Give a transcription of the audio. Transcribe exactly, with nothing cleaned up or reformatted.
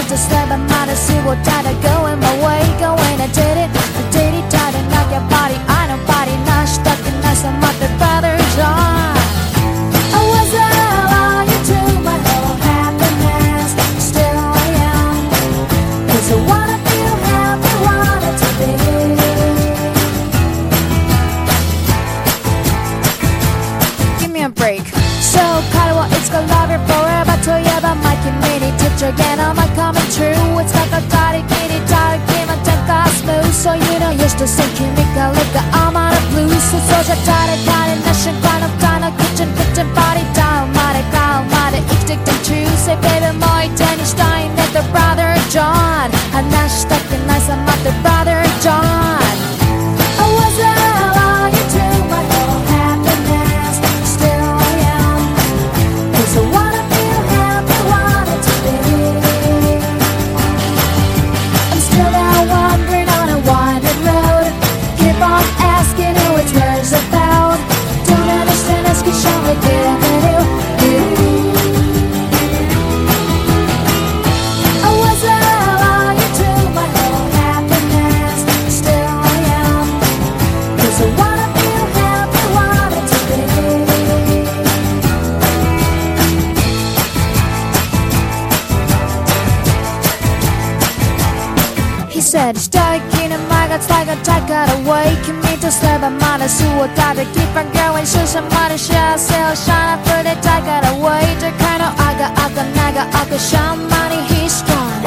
to slap my mind and see what tried to going my way. Going, I did it, I did it, tried to knock your body. I know body, not stuck in us, I'm up the brother John. I was a liar to my whole happiness, still I am. Cause I wanna feel happy, wanted to be. Give me a break. So, Karawa, it's gonna love you forever. To you, but my community teacher again, am I coming true? It's like a toddy, kitty, toddy, game, and take a smooth. So, you know, used to sing, Kimika, Lika, I'm on a blues. So, so, so, toddy, toddy, nation, kind of, kind of, kitchen, kitchen, body, down, mare, cow, mare, ich dig den true. Say, baby, my Danny Stein, and the brother John. And now she's stuck in nice, I'm not the brother John. I was a liar to my whole happiness, still I am. Cause I wanna feel happy, wanted to be. I'm still there wandering on a winding road. Keep on asking who it's words about. Don't understand us, cause show me giving you, you. I was a liar to my whole happiness, still I am. Cause I wanna feel happy, wanted to be. He said, stuck in my guts like a tiger away. Can me to slap a man, so I gotta keep on going. Show somebody, share, sell, shine up for the tiger away. The kind of aga, aga, naga, aga, shaman, he's strong.